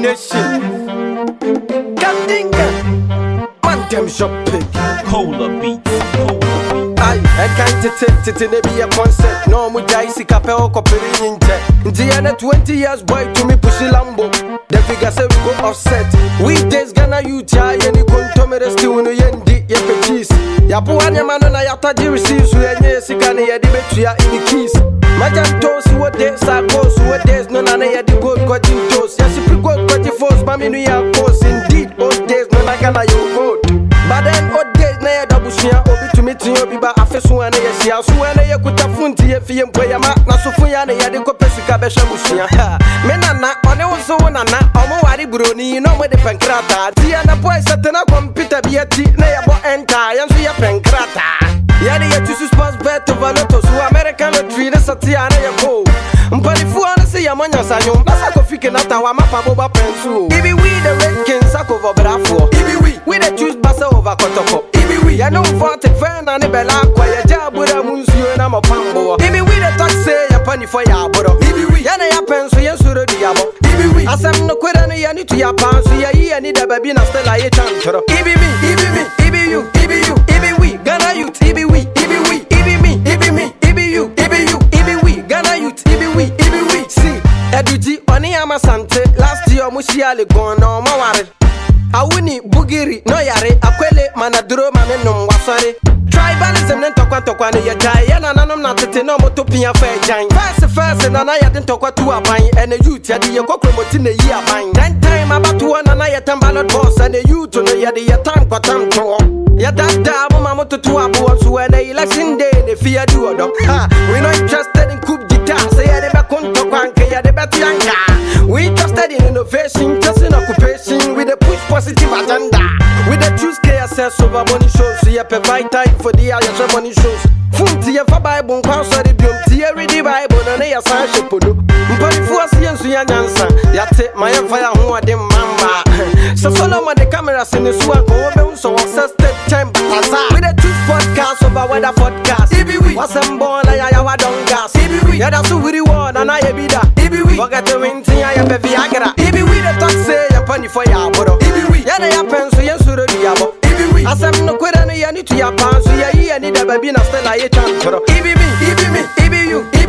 Nation. Gandinga. Man, them shop pig. Cola beats. I can't take it be a concert. No, Muja is a capel copying in jet. Indiana 20 years boy to me push Lambo. The figure say we go offset. Weekdays Ghana you try any contomere still no yendi ye cheese. Yapuanya man na yataji receives we any sikane ye dibetua in the keys. Majantos what days are goes what days no na ye di gold cutting toes. Yes you gold cutting force mami no ya course indeed old days no na Ghana you gold. But then old days na ye double share obi to me to obi ba afesu ane ye sia so ane ye kutafunti ye fie mpoyama na sofu ya ne ye de kopesika be hwebusua me nana one wo so nana omo wari broni no mo de penkrata tia na boy setena computer bi ati na ye bo enter ye so ye penkrata ye de ye tusu sports bet over lotto so American lottery na satia na ye go mpalifu ana se ya manya sanyo na sako fike na tawa mapa boba pensu ibi we the red king sako over brafo ibi we the choose basa over kotoko ibi we ya no vote friend na ne bela kwa ya jabura munsuo na mapambo ibi we the taxi ya pani for ya boro ibi we ya na ya pensu ya suro di yabo ibi we asem no kwera ne ya ni to ya pansu ya yi ni da baby na stella ye chantoro ibi me ibi you ibi we Ghana youth ibi we ibi me ibi you ibi we Ghana youth ibi we see eduji oni amasante last year mushiale gone no maware awuni bugiri no yare akwele manaduro mamenum wasare tribalism nen tokwa ne yajai yana nanom na tete no motopia fa jan first na na yade tokwa tu aban ene youth yade ye kokromoti ne yi aban then time abatu na na yetamba boss ene youth no yade yetan kwatam to yada mama mototu abo so ene election day ne fear do odo we not interested in coup d'etat say yade be konto kwanke yade betianga we interested in innovation just in occupation with the push positive agenda with the choose KSS over money shows so you provide time for the other money shows funti ya fa bible kwa so de biom ti ya read the bible na ya san shepodo mparifu asiensu ya nyansa ya te my fire ho ade mamba so Solomon the camera in the swan go be so step time pasa with the choose podcast over weather podcast wasem born ya wa don gas ya da so wiri one na ya bida forget to win tin ya be viagra the taxi ya pani for ya boro ya na ya penso ya suro di yabo asem no kwera no ya ni to ya panso ya yi ni da baby na stella ye chantoro ibi you